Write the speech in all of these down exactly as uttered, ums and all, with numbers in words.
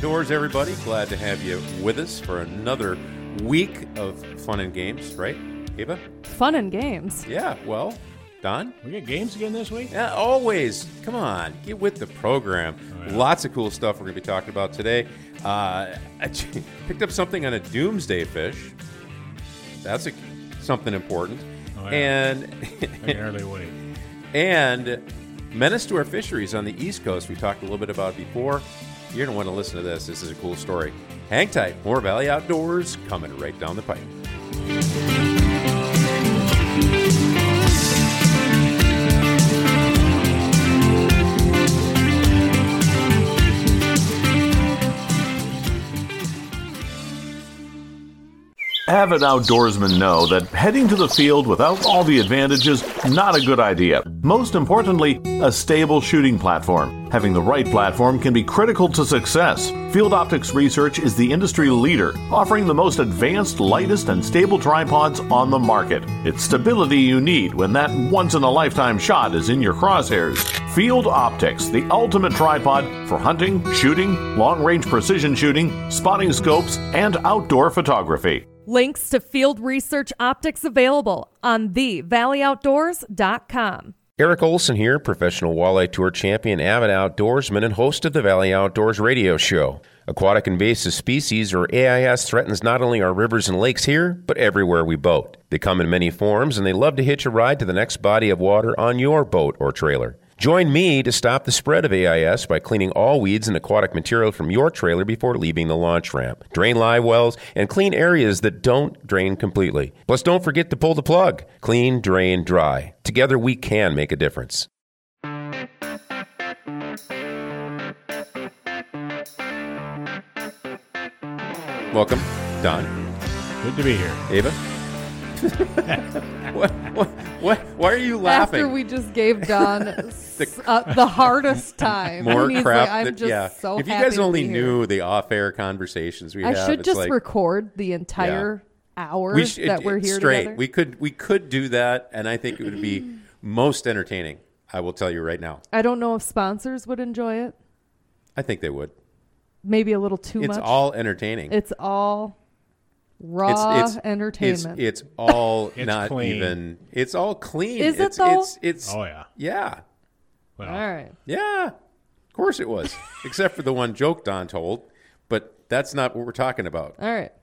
Outdoors, everybody. Glad to have you with us for another week of fun and games, right, Ava? Fun and games? Yeah, well, Don? We got games again this week? Yeah, always. Come on, get with the program. Oh, yeah. Lots of cool stuff we're going to be talking about today. Uh, I picked up something on a doomsday fish. That's a, something important. Oh, yeah. And I can hardly wait. And menace to our fisheries on the East Coast. We talked a little bit about it before. You're going to want to listen to this. This is a cool story. Hang tight. More Valley Outdoors coming right down the pipe. Avid outdoorsmen know that heading to the field without all the advantages, not a good idea. Most importantly, a stable shooting platform. Having the right platform can be critical to success. Field Optics Research is the industry leader, offering the most advanced, lightest, and stable tripods on the market. It's stability you need when that once-in-a-lifetime shot is in your crosshairs. Field Optics, the ultimate tripod for hunting, shooting, long-range precision shooting, spotting scopes, and outdoor photography. Links to Field Research Optics available on the valley outdoors dot com. Eric Olson here, professional walleye tour champion, avid outdoorsman, and host of the Valley Outdoors radio show. Aquatic invasive species, or A I S, threatens not only our rivers and lakes here, but everywhere we boat. They come in many forms, and they love to hitch a ride to the next body of water on your boat or trailer. Join me to stop the spread of A I S by cleaning all weeds and aquatic material from your trailer before leaving the launch ramp. Drain live wells and clean areas that don't drain completely. Plus, don't forget to pull the plug. Clean, drain, dry. Together, we can make a difference. Welcome, Don. Good to be here. Ava? what, what, what, why are you laughing? After we just gave Don the, uh, the hardest time. More and he's crap. Like, I'm that, just yeah. so If you happy guys only to be knew here. the off-air conversations we I have, should it's just like, record the entire yeah. hour we should, that we're here straight. together. We could, we could do that, and I think it would be most entertaining. I will tell you right now. I don't know if sponsors would enjoy it. I think they would. Maybe a little too it's much. It's all entertaining. It's all raw it's, it's, entertainment. It's, it's all it's not clean. even. It's all clean. Is it's, it though? It's, it's, oh yeah. Yeah. Well, all right. Yeah. Of course it was, except for the one joke Don told. But that's not what we're talking about. All right.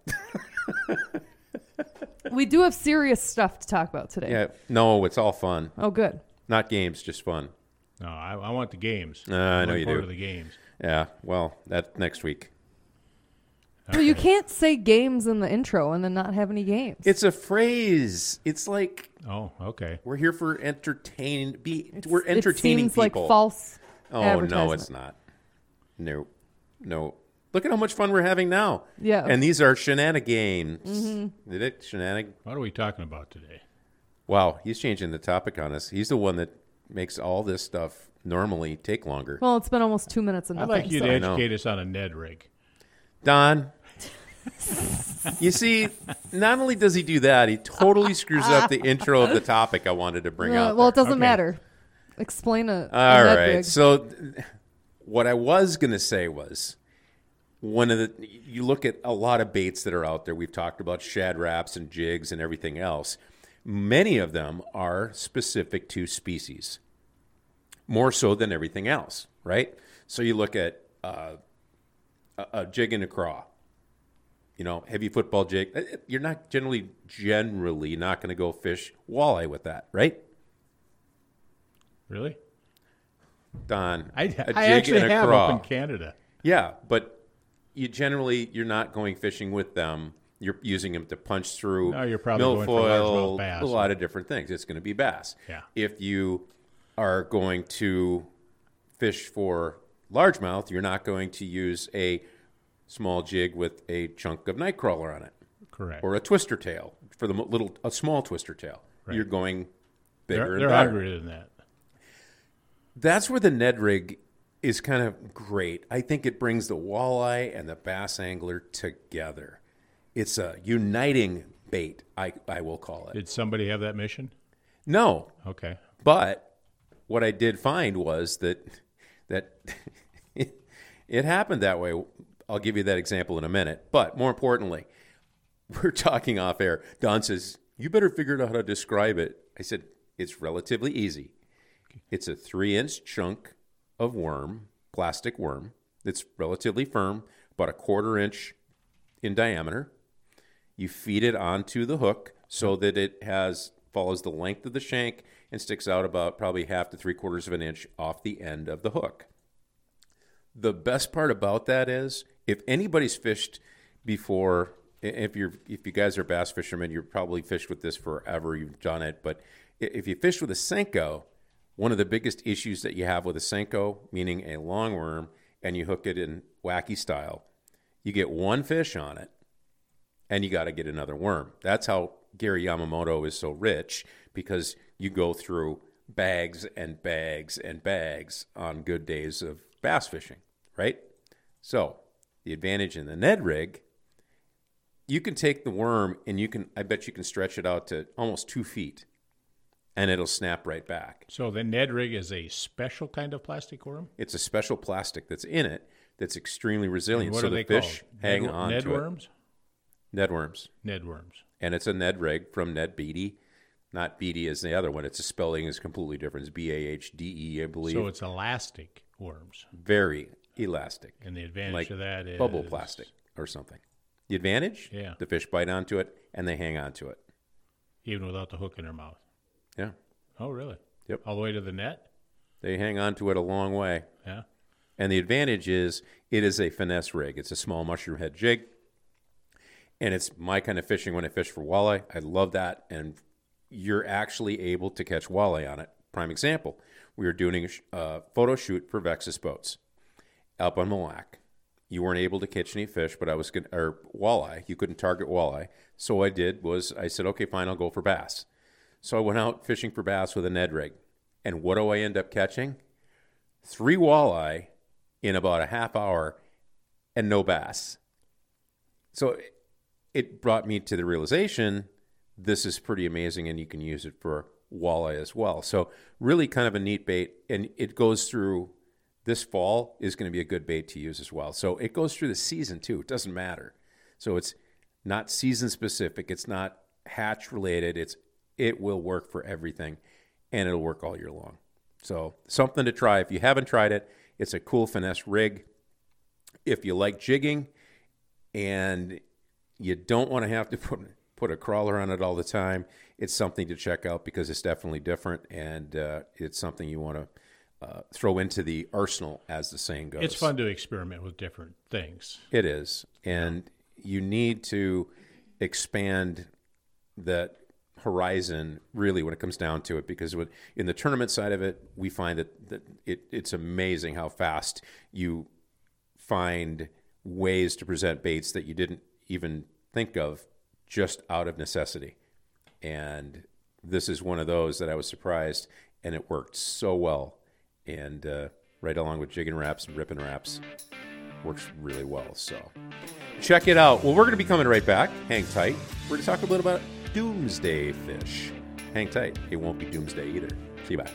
We do have serious stuff to talk about today. Yeah. No, it's all fun. Oh, good. Not games, just fun. No, I, I want the games. Uh, I know you do. To the games. Yeah. Well, that's next week. Okay. Well, you can't say games in the intro and then not have any games. It's a phrase. It's like, oh, okay. We're here for entertain. Be it's, we're entertaining it seems people. like false. Oh no, it's not. No, no. Look at how much fun we're having now. Yeah. And these are shenanigans. Mm-hmm. Did it shenanig? What are we talking about today? Wow, he's changing the topic on us. He's the one that makes all this stuff normally take longer. Well, it's been almost two minutes and I'd nothing. like you so. to educate us on a Ned rig. Don, you see, not only does he do that, he totally screws up the intro of the topic I wanted to bring uh, out. Well, there. it doesn't Okay. matter. Explain it. All right. So what I was going to say was one of the, you look at a lot of baits that are out there. We've talked about shad wraps and jigs and everything else. Many of them are specific to species, more so than everything else, right? So you look at uh, a, a jig and a craw, you know, heavy football jig. You're not generally, generally not going to go fish walleye with that, right? Really? Don, I, a jig I actually and a have craw. up in Canada. Yeah, but you generally you're not going fishing with them. You're using them to punch through No, you're probably going for milfoil, largemouth bass. a lot of different things. It's going to be bass. Yeah. If you are going to fish for largemouth, you're not going to use a small jig with a chunk of nightcrawler on it. Correct. Or a twister tail for the mo- little a small twister tail. Right. You're going bigger they're and they're better. hungrier than that. That's where the Ned rig is kind of great. I think it brings the walleye and the bass angler together. It's a uniting bait, I, I will call it. Did somebody have that mission? No, Okay. but what I did find was that that it, it happened that way. I'll give you that example in a minute. But more importantly, we're talking off air. Don says, you better figure out how to describe it. I said, it's relatively easy. It's a three-inch chunk of worm, plastic worm. It's relatively firm, about a quarter inch in diameter. You feed it onto the hook so that it has follows the length of the shank and sticks out about probably half to three quarters of an inch off the end of the hook. The best part about that is if anybody's fished before, if you're if you guys are bass fishermen, you've probably fished with this forever. You've done it, but if you fish with a Senko, one of the biggest issues that you have with a Senko, meaning a long worm, and you hook it in wacky style, you get one fish on it, and you got to get another worm. That's how Gary Yamamoto is so rich, because you go through bags and bags and bags on good days of bass fishing, right? So the advantage in the Ned rig, you can take the worm and you can, I bet you can stretch it out to almost two feet and it'll snap right back. So the Ned rig is a special kind of plastic worm? It's a special plastic that's in it that's extremely resilient. And what so are the they fish called? hang Ned, on Ned to worms? it. Ned worms. Ned worms. And it's a Ned rig from Ned Beatty. Not Beatty as the other one. It's a spelling is completely different. It's B A H D E, I believe. So it's elastic worms. Very elastic. And the advantage like of that is bubble plastic or something. The advantage? Yeah. The fish bite onto it and they hang onto it. Even without the hook in their mouth. Yeah. Oh, really? Yep. All the way to the net? They hang onto it a long way. Yeah. And the advantage is it is a finesse rig. It's a small mushroom head jig. And it's my kind of fishing when I fish for walleye. I love that. And you're actually able to catch walleye on it. Prime example, we were doing a uh, photo shoot for Vexus Boats up on Mille Lacs. You weren't able to catch any fish, but I was going or walleye. You couldn't target walleye. So what I did was I said, okay, fine, I'll go for bass. So I went out fishing for bass with a Ned rig. And what do I end up catching? Three walleye in about a half hour and no bass. So it brought me to the realization this is pretty amazing and you can use it for walleye as well. So really kind of a neat bait, and it goes through this fall is going to be a good bait to use as well. So it goes through the season too. It doesn't matter. So it's not season specific. It's not hatch related. It's it will work for everything and it'll work all year long. So something to try. If you haven't tried it, it's a cool finesse rig. If you like jigging and you don't want to have to put put a crawler on it all the time, it's something to check out because it's definitely different, and uh, it's something you want to uh, throw into the arsenal, as the saying goes. It's fun to experiment with different things. It is, and you need to expand that horizon really when it comes down to it, because with, in the tournament side of it, we find that, that it, it's amazing how fast you find ways to present baits that you didn't even think of just out of necessity. And this is one of those that I was surprised, and it worked so well. And uh, right along with jigging wraps and ripping wraps, works really well. So check it out. Well, we're going to be coming right back. Hang tight. We're going to talk a little about doomsday fish. Hang tight. It won't be doomsday either. See you back.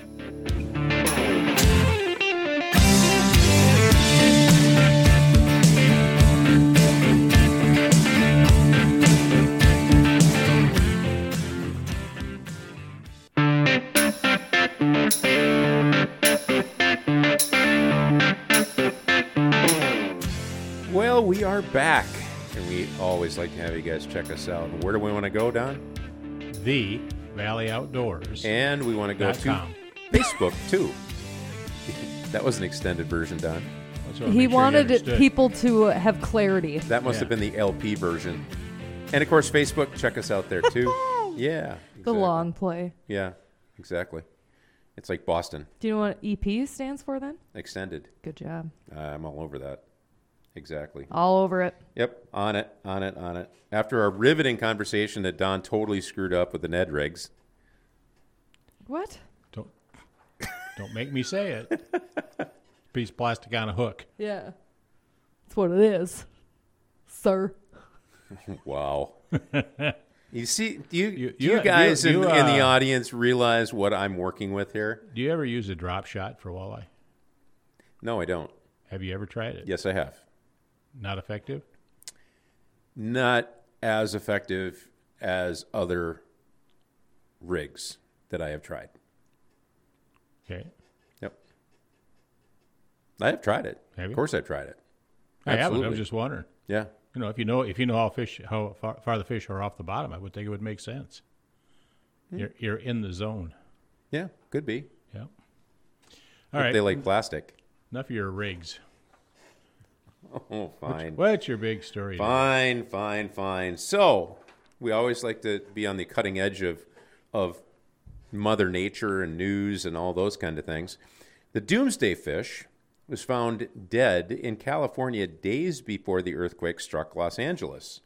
Well, we are back, and we always like to have you guys check us out. Where do we want to go, Don? The Valley Outdoors. And we want to go Dot to com. Facebook, too. That was an extended version, Don. That's what I He make sure you wanted understood. people to have clarity. That must Yeah. have been the L P version. And, of course, Facebook, check us out there, too. Yeah. The exactly. long play. Yeah, exactly. It's like Boston, Do you know what E P stands for then? extended. Good job. Uh, I'm all over that. Exactly. All over it. Yep, on it, on it, on it. After our riveting conversation that Don totally screwed up with the Ned rigs. What? Don't, don't make me say it. Piece of plastic on a hook. Yeah. That's what it is, sir. Wow. You see, do you, You- do you you- guys you- in, you, in the uh, audience realize what I'm working with here? Do you ever use a drop shot for walleye? No, I don't. Have you ever tried it? Yes, I have. Not effective? Not as effective as other rigs that I have tried. Okay. Yep. I have tried it. Have you? Of course I've tried it. I haven't. I Absolutely. was just wondering. Yeah. You know, if you know if you know how fish how far, far the fish are off the bottom, I would think it would make sense. Hmm. You're you're in the zone. Yeah, could be. Yeah. All if right. They like plastic. Enough of your rigs. Oh, fine. What's, what's your big story? Fine, fine, fine. So, we always like to be on the cutting edge of of Mother Nature and news and all those kind of things. The doomsday fish was found dead in California days before the earthquake struck Los Angeles.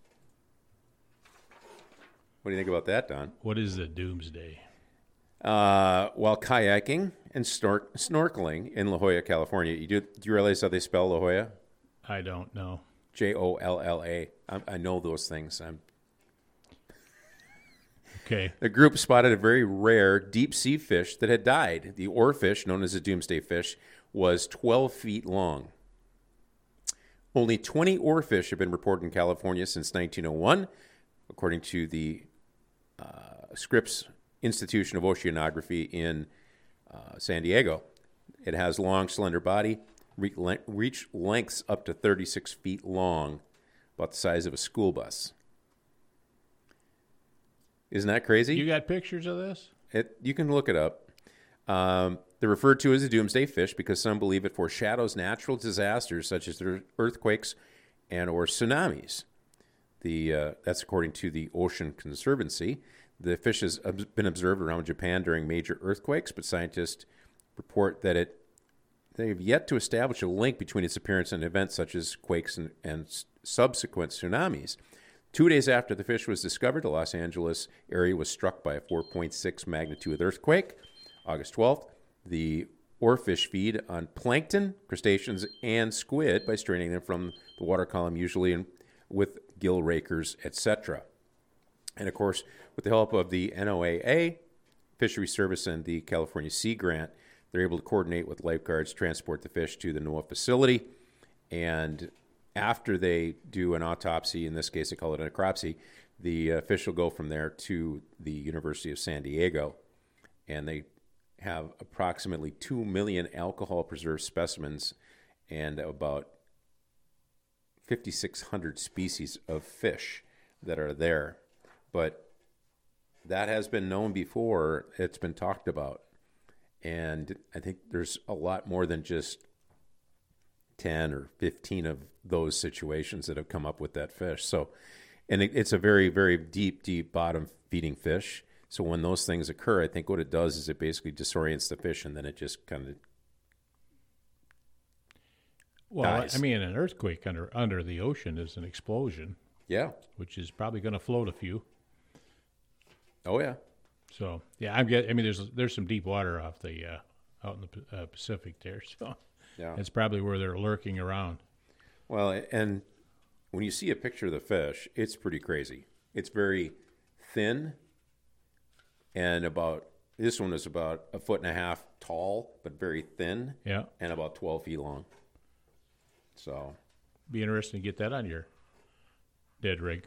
What do you think about that, Don? What is the doomsday? Uh, while kayaking and snor- snorkeling in La Jolla, California. You do, do you realize how they spell La Jolla? I don't know. J O L L A. I, I know those things. I'm Okay. The group spotted a very rare deep-sea fish that had died. The oarfish, known as a doomsday fish, was twelve feet long. Only twenty oarfish have been reported in California since nineteen oh one, according to the uh, Scripps Institution of Oceanography in uh, San Diego. It has long, slender body, re- le- reach lengths up to thirty-six feet long, about the size of a school bus. Isn't that crazy? You got pictures of this? It, you can look it up. Um, they're referred to as a doomsday fish because some believe it foreshadows natural disasters such as earthquakes and or tsunamis. The uh, that's according to the Ocean Conservancy. The fish has been observed around Japan during major earthquakes, but scientists report that it they have yet to establish a link between its appearance and events such as quakes and, and subsequent tsunamis. Two days after the fish was discovered, the Los Angeles area was struck by a four point six magnitude earthquake. August twelfth, the oarfish feed on plankton, crustaceans, and squid by straining them from the water column, usually in, with gill rakers, et cetera. And, of course, with the help of the N O A A, Fishery Service, and the California Sea Grant, they're able to coordinate with lifeguards, transport the fish to the NOAA facility, and after they do an autopsy, in this case they call it a necropsy, the uh, fish will go from there to the University of San Diego, and they have approximately two million alcohol-preserved specimens and about fifty-six hundred species of fish that are there. But that has been known before. It's been talked about. And I think there's a lot more than just ten or fifteen of those situations that have come up with that fish. So, and it, it's a very, very deep, deep bottom feeding fish. So when those things occur, I think what it does is it basically disorients the fish, and then it just kind of well, dies. I mean, an earthquake under under the ocean is an explosion. Yeah. Which is probably going to float a few. Oh yeah. So yeah, I'm get. I mean, there's there's some deep water off the uh, out in the uh, Pacific there. So yeah, it's probably where they're lurking around. Well, and when you see a picture of the fish, it's pretty crazy. It's very thin, and about this one is about a foot and a half tall, but very thin. Yeah, and about twelve feet long. So, be interesting to get that on your dead rig.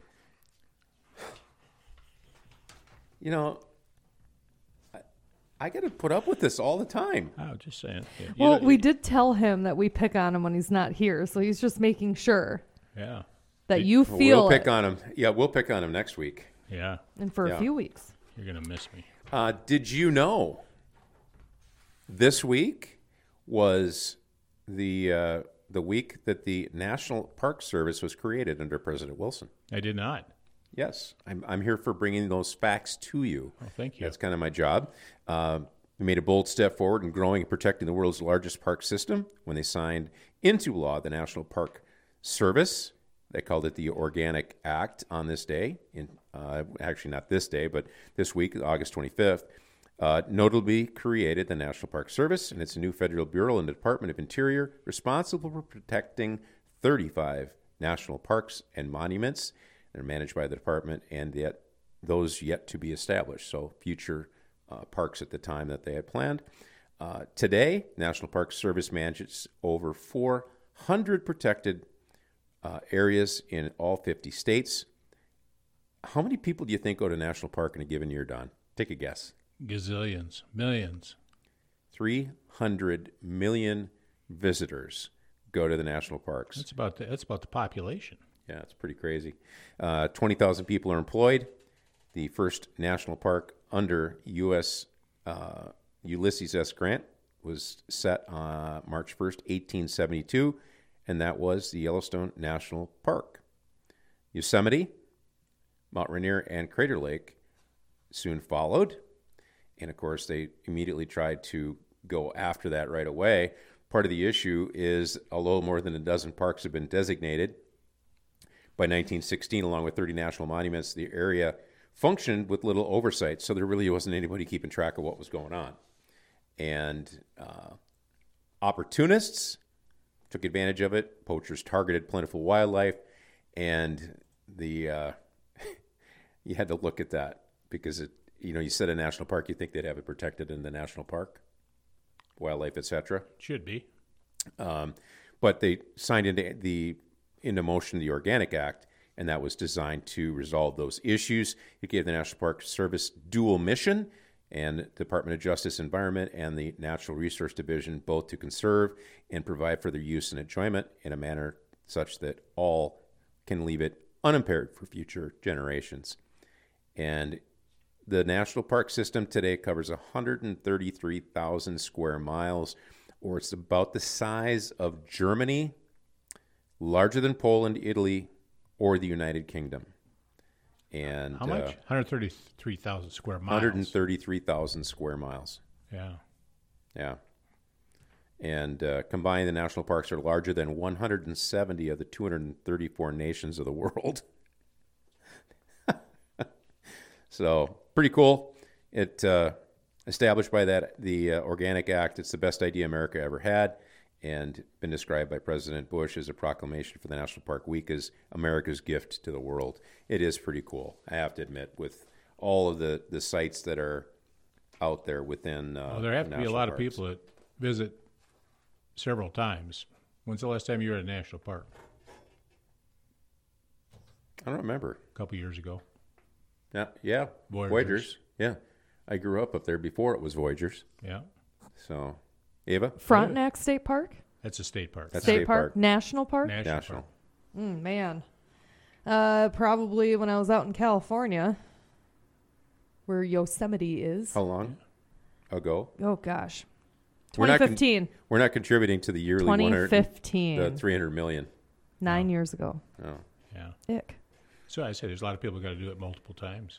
You know, I, I got to put up with this all the time. Oh, just saying. Yeah. Well, we did tell him that we pick on him when he's not here, so he's just making sure. Yeah. That you feel We'll pick it. on him. Yeah, we'll pick on him next week. Yeah. And for yeah. a few weeks. You're going to miss me. Uh, did you know this week was the uh, the week that the National Park Service was created under President Wilson? I did not. Yes, I'm, I'm here for bringing those facts to you. Oh, thank you. That's kind of my job. Uh, we made a bold step forward in growing and protecting the world's largest park system when they signed into law the National Park Service. They called it the Organic Act on this day. In uh, actually, not this day, but this week, August twenty-fifth. Uh, notably created the National Park Service, and it's a new federal bureau in the Department of Interior responsible for protecting thirty-five national parks and monuments. They're managed by the department, and yet those yet to be established. So future uh, parks at the time that they had planned. Uh, today, National Park Service manages over four hundred protected uh, areas in all fifty states. How many people do you think go to national park in a given year, Don? Take a guess. Gazillions, millions. three hundred million visitors go to the national parks. That's about the, that's about the population. Yeah, it's pretty crazy. Uh, twenty thousand people are employed. The first national park under U S Uh, Ulysses S. Grant was set on March first, eighteen seventy-two, and that was the Yellowstone National Park. Yosemite, Mount Rainier, and Crater Lake soon followed. And, of course, they immediately tried to go after that right away. Part of the issue is, although more than a dozen parks have been designated, by nineteen sixteen, along with thirty national monuments, the area functioned with little oversight, so there really wasn't anybody keeping track of what was going on. And uh, opportunists took advantage of it. Poachers targeted plentiful wildlife, and the uh, you had to look at that because it, you know, you said a national park, you think they'd have it protected in the national park, wildlife, et cetera. Should be. Um, but they signed into the into motion the Organic Act, and that was designed to resolve those issues. It gave the National Park Service dual mission, and Department of Justice, Environment, and the Natural Resource Division, both to conserve and provide for their use and enjoyment in a manner such that all can leave it unimpaired for future generations. And the national park system today covers one hundred thirty-three thousand square miles, or it's about the size of Germany, larger than Poland, Italy, or the United Kingdom. And how much? Uh, one hundred thirty-three thousand square miles. one hundred thirty-three thousand square miles. Yeah. Yeah. And uh, combined, the national parks are larger than one hundred seventy of the two hundred thirty-four nations of the world. So, pretty cool. It uh, established by that the uh, Organic Act. It's the best idea America ever had, and been described by President Bush as a proclamation for the National Park Week as America's gift to the world. It is pretty cool, I have to admit, with all of the, the sites that are out there within uh, well, there have to be a lot parks. of people that visit several times. When's the last time you were at a national park? I don't remember. A couple years ago. Yeah, yeah. Voyagers. Voyagers. Yeah. I grew up up there before it was Voyagers. Yeah. So, Ava? Frontenac State Park? That's a state park. That's State, state park? park. National Park? National, National. park. Mm, man. Uh, probably when I was out in California, where Yosemite is. How long ago? Oh, gosh. We're not con- twenty fifteen. We're not contributing to the yearly twenty one hundred, fifteen. the three hundred million. Nine years ago. Oh. Yeah. Ick. So I say there's a lot of people got to do it multiple times.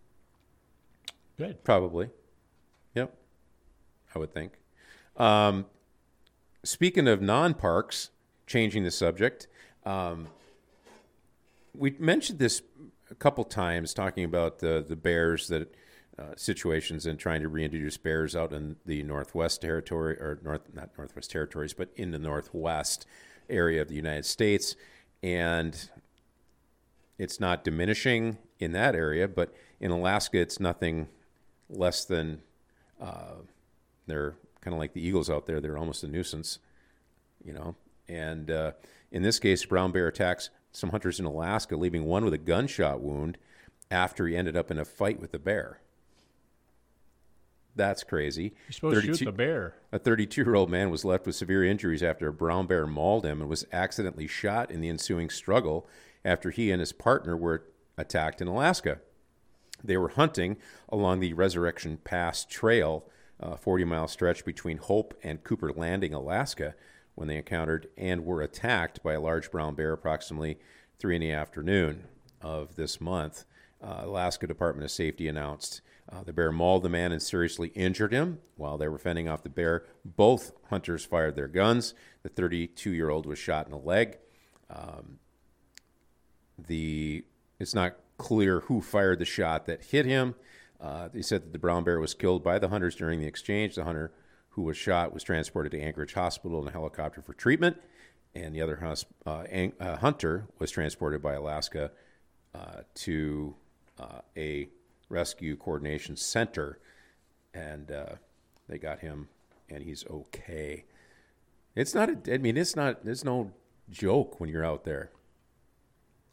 Good. Probably. Yep. I would think. Um, speaking of non-parks, changing the subject, um, we mentioned this a couple times, talking about the, the bears that uh, situations and trying to reintroduce bears out in the Northwest Territory, or north not Northwest Territories, but in the Northwest area of the United States. And it's not diminishing in that area, but in Alaska, it's nothing less than, uh, they're kind of like the eagles out there. They're almost a nuisance, you know. And uh, in this case, brown bear attacks some hunters in Alaska, leaving one with a gunshot wound after he ended up in a fight with the bear. That's crazy. You're supposed to shoot the bear. A thirty-two-year-old man was left with severe injuries after a brown bear mauled him and was accidentally shot in the ensuing struggle after he and his partner were attacked in Alaska. They were hunting along the Resurrection Pass Trail, a forty-mile stretch between Hope and Cooper Landing, Alaska, when they encountered and were attacked by a large brown bear approximately three in the afternoon of this month. Uh, Alaska Department of Safety announced uh, the bear mauled the man and seriously injured him. While they were fending off the bear, both hunters fired their guns. The thirty-two-year-old was shot in the leg. Um, the it's not clear who fired the shot that hit him. Uh, they said that the brown bear was killed by the hunters during the exchange. The hunter who was shot was transported to Anchorage Hospital in a helicopter for treatment, and the other hus- uh, an- uh, hunter was transported by Alaska uh, to uh, a rescue coordination center, and uh, they got him, and he's okay. It's not. A, I mean, it's not. There's no joke when you're out there.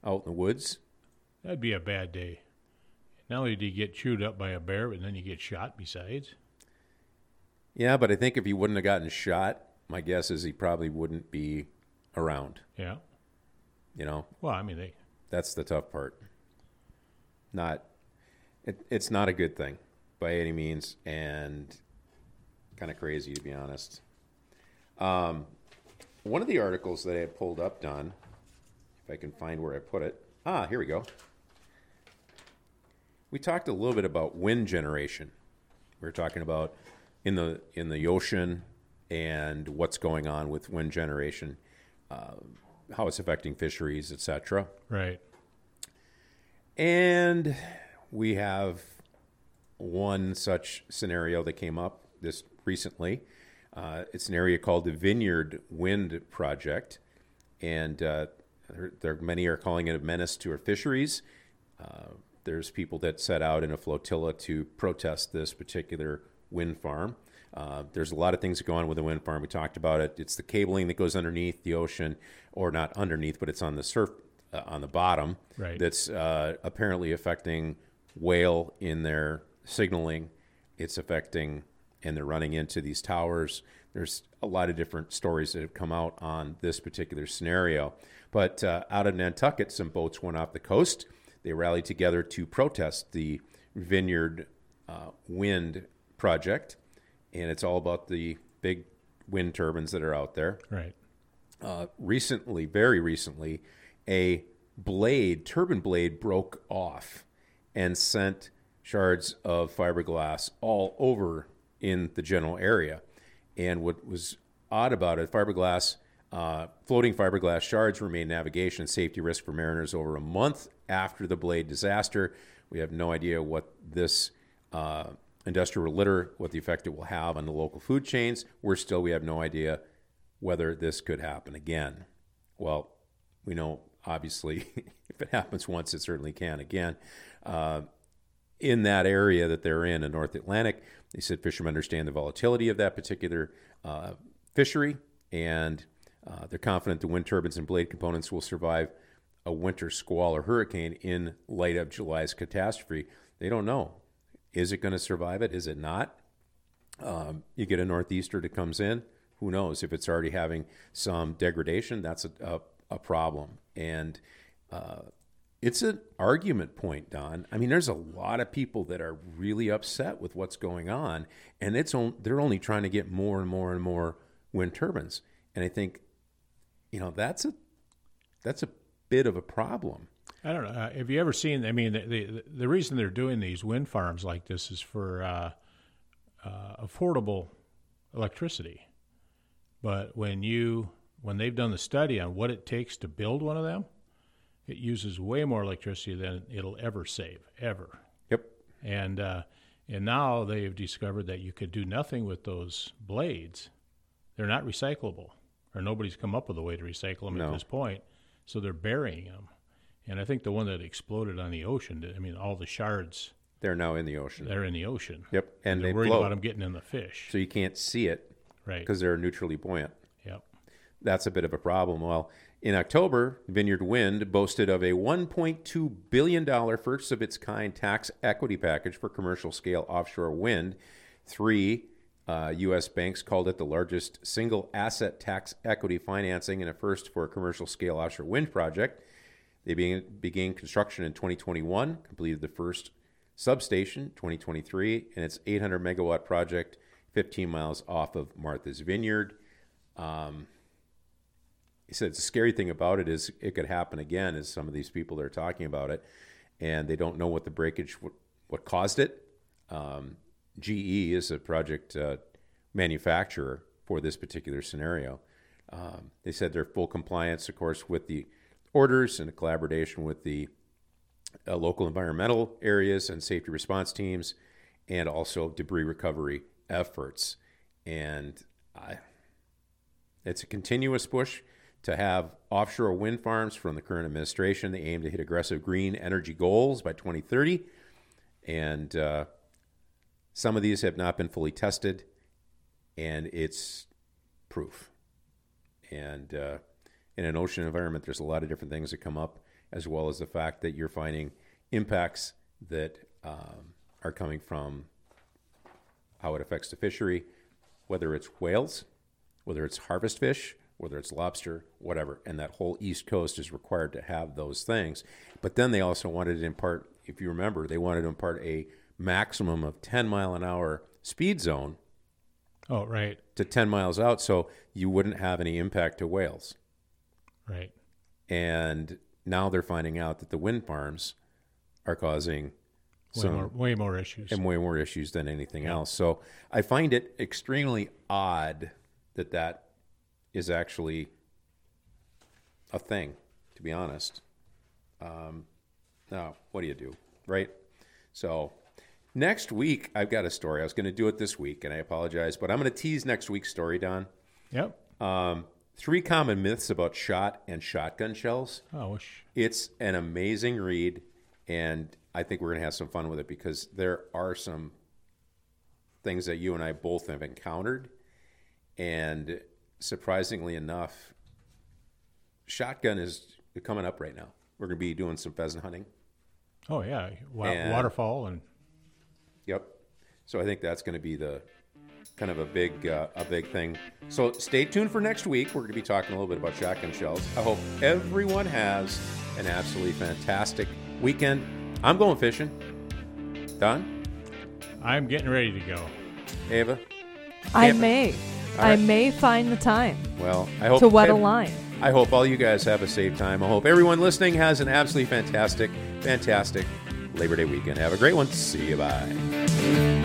out in the woods. That'd be a bad day. Not only do you get chewed up by a bear, but then you get shot besides. Yeah, but I think if he wouldn't have gotten shot, my guess is he probably wouldn't be around. Yeah. You know? Well, I mean, they... That's the tough part. Not, it, it's not a good thing by any means, and kind of crazy, to be honest. Um, one of the articles that I had pulled up, Don, if I can find where I put it. Ah, here we go. We talked a little bit about wind generation. We were talking about in the in the ocean and what's going on with wind generation, uh, how it's affecting fisheries, et cetera. Right. And we have one such scenario that came up this recently. Uh, it's an area called the Vineyard Wind Project, and uh, there, there many are calling it a menace to our fisheries. Uh, there's people that set out in a flotilla to protest this particular wind farm. Uh, there's a lot of things that go on with the wind farm. We talked about it. It's the cabling that goes underneath the ocean, or not underneath, but it's on the surf, uh, on the bottom. Right. That's uh, apparently affecting whale in their signaling. It's affecting, and they're running into these towers. There's a lot of different stories that have come out on this particular scenario. But uh, out of Nantucket, some boats went off the coast. They rallied together to protest the Vineyard uh, Wind Project. And it's all about the big wind turbines that are out there. Right. Uh, recently, very recently, a blade, turbine blade, broke off and sent shards of fiberglass all over in the general area. And what was odd about it, fiberglass, uh, floating fiberglass shards remain navigation and safety risk for mariners over a month after the blade disaster. We have no idea what this uh, industrial litter, what the effect it will have on the local food chains. We're still, we have no idea whether this could happen again. Well, we know, obviously, if it happens once, it certainly can again. Uh, in that area that they're in, in North Atlantic, they said fishermen understand the volatility of that particular uh, fishery, and uh, they're confident the wind turbines and blade components will survive a winter squall or hurricane in light of July's catastrophe. They don't know. Is it going to survive it? Is it not? Um, you get a northeaster that comes in. Who knows? If it's already having some degradation, that's a, a, a problem. And uh, it's an argument point, Don. I mean, there's a lot of people that are really upset with what's going on, and it's on, they're only trying to get more and more and more wind turbines. And I think, you know, that's a that's a bit of a problem. I don't know. Uh, have you ever seen? I mean, the, the the reason they're doing these wind farms like this is for uh, uh, affordable electricity. But when you when they've done the study on what it takes to build one of them, it uses way more electricity than it'll ever save, ever. Yep. And uh, and now they've discovered that you could do nothing with those blades. They're not recyclable, or nobody's come up with a way to recycle them No. at this point. So they're burying them. And I think the one that exploded on the ocean, I mean, all the shards, They're now in the ocean. they're in the ocean. Yep. And they're they worried float, about them getting in the fish. so you can't see it Right. because they're neutrally buoyant. Yep. That's a bit of a problem. Well, in October, Vineyard Wind boasted of a one point two billion dollars first of its kind tax equity package for commercial scale offshore wind. Three uh, U S banks called it the largest single asset tax equity financing and a first for a commercial scale offshore wind project. They began, began construction in twenty twenty-one, completed the first substation twenty twenty-three, and its eight hundred megawatt project fifteen miles off of Martha's Vineyard. Um, he said the scary thing about it is it could happen again, as some of these people are talking about it, and they don't know what the breakage, what, what caused it. Um, G E is a project uh, manufacturer for this particular scenario. Um, they said they're full compliance, of course, with the orders and a collaboration with the uh, local environmental areas and safety response teams, and also debris recovery efforts. And I, it's a continuous push to have offshore wind farms from the current administration. They aim to hit aggressive green energy goals by twenty thirty. And uh, some of these have not been fully tested, and it's proof. And uh, in an ocean environment, there's a lot of different things that come up as well as the fact that you're finding impacts that um, are coming from how it affects the fishery, whether it's whales, whether it's harvest fish, whether it's lobster, whatever. And that whole East Coast is required to have those things. But then they also wanted to impart, if you remember, they wanted to impart a maximum of ten mile an hour speed zone. Oh, right. To ten miles out, so you wouldn't have any impact to whales. Right. And now they're finding out that the wind farms are causing way, some, more, way more issues. And way more issues than anything yeah. else. So I find it extremely odd that that is actually a thing, to be honest. Um, now, what do you do, right? So next week, I've got a story. I was going to do it this week, and I apologize, but I'm going to tease next week's story, Don. Yep. Um, three common myths about shot and shotgun shells. Oh, wish. It's an amazing read, and I think we're going to have some fun with it because there are some things that you and I both have encountered, and surprisingly enough, shotgun is coming up right now. We're going to be doing some pheasant hunting. Oh, yeah. Wa- And- waterfall and... Yep. So I think that's going to be the kind of a big uh, a big thing. So stay tuned for next week. We're going to be talking a little bit about shotgun shells. I hope everyone has an absolutely fantastic weekend. I'm going fishing. Don? I'm getting ready to go. Ava? I Ava? may. All I right. may find the time Well, I hope to wet a ev- line. I hope all you guys have a safe time. I hope everyone listening has an absolutely fantastic, fantastic Labor Day weekend. Have a great one. See you. Bye.